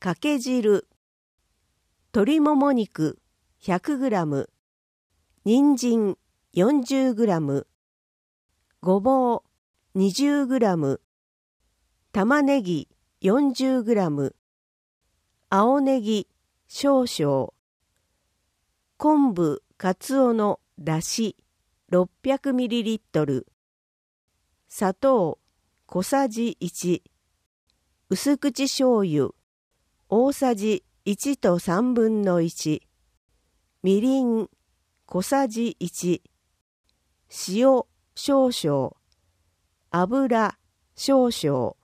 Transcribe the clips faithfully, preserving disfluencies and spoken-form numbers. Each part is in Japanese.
かけ汁、鶏もも肉 ひゃくグラム、人参 よんじゅうグラム、ごぼう にじゅうグラム、玉ねぎ よんじゅうグラム、青ネギ少々、昆布かつおのだし ろっぴゃくミリリットル、砂糖小さじいち、薄口醤油大さじいちとさんぶんのいち、みりん小さじいち、塩少々、油少々。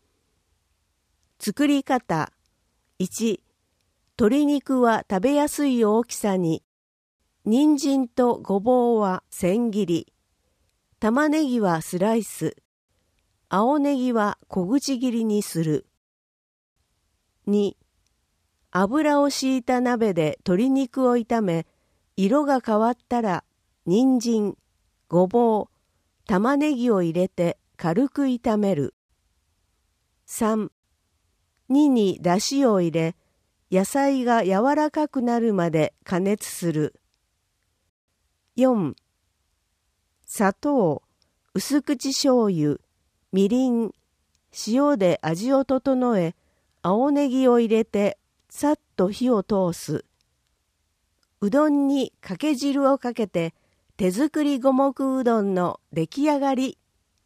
作り方いち、鶏肉は食べやすい大きさに、人参とごぼうは千切り、玉ねぎはスライス、青ネギは小口切りにする。に、油を敷いた鍋で鶏肉を炒め、色が変わったら、人参、ごぼう、玉ねぎを入れて軽く炒める。さん、ににだしを入れ、野菜が柔らかくなるまで加熱する。よん、砂糖、薄口醤油、みりん、塩で味を整え、青ネギを入れてさっと火を通す。うどんにかけ汁をかけて手作り五目うどんの出来上がり。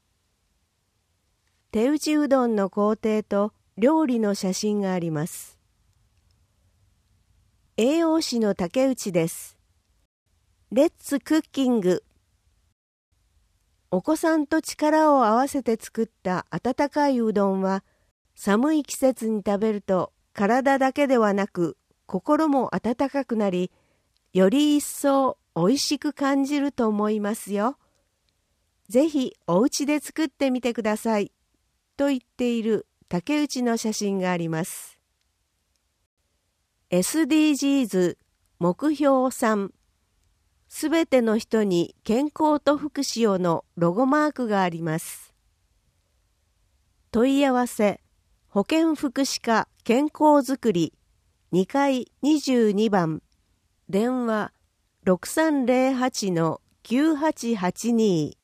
手打ちうどんの工程と料理の写真があります。栄養士の竹内です。レッツクッキング。お子さんと力を合わせて作った温かいうどんは、寒い季節に食べると体だけではなく心も温かくなり、より一層おいしく感じると思いますよ。ぜひお家で作ってみてください。と言っている竹内の写真があります。エスディージーズ 目標さん、すべての人に健康と福祉をのロゴマークがあります。問い合わせ、保健福祉課健康づくりにかいにじゅうにばん、電話 ろくさんぜろはちのきゅうはちはちに